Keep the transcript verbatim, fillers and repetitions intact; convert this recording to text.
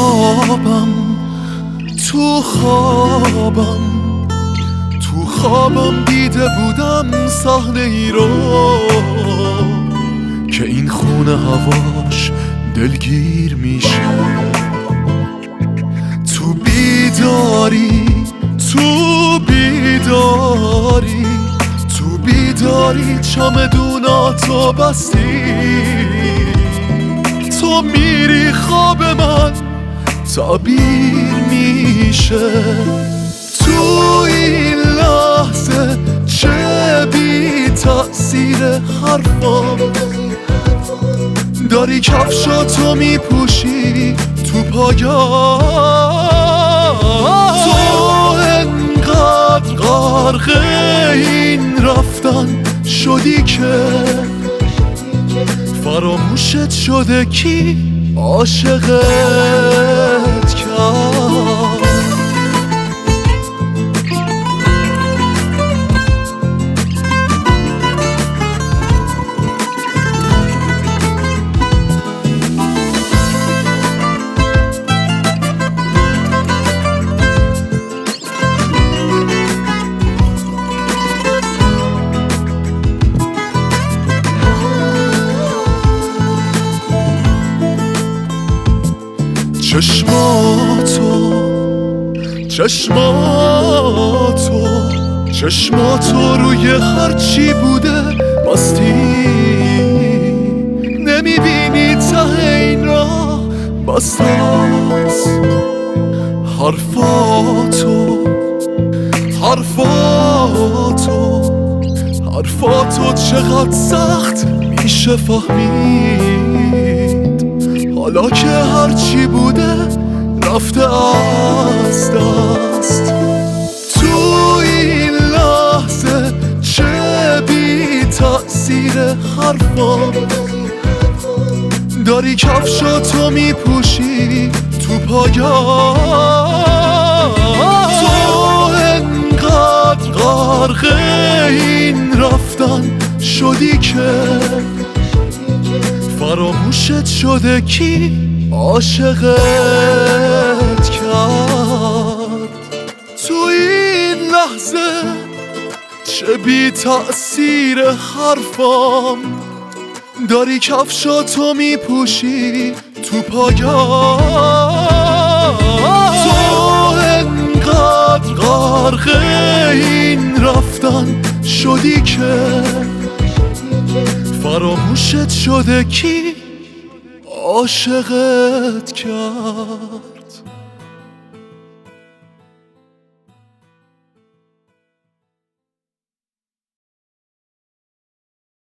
خوابم تو خوابم تو خوابم دیده بودم صحنه ای رو که این خونه هواش دلگیر میشه. تو بیداری تو بیداری تو بیداری چمدوناتو بستی، تو میری خواب من تعبیر میشه. تو این لحظه چه بی تأثیر حرفام، داری کفشاتو میپوشی تو پایا، تو انقدر غرق این رفتن شدی که فراموشت شده کی عاشقت کرد. چشماتو چشماتو چشماتو روی هرچی بوده بستی، نمیبینی ته این راه بستاست. حرفاتو حرفاتو حرفاتو چقدر سخت میشه فهمید، حالا که هرچی بوده رفته از دست. تو این لحظه چه بی تأثیر حرفام، داری کفشاتو میپوشی تو پایا، تو انقدر غرق این رفتن شدی که فراموشت شده کی عاشقت کرد. تو این لحظه چه بی تأثیر حرفام، داری کفشاتو میپوشی تو پایا، تو انقدر غرق این رفتن شدی که فراموشت شده کی عاشقت کرد.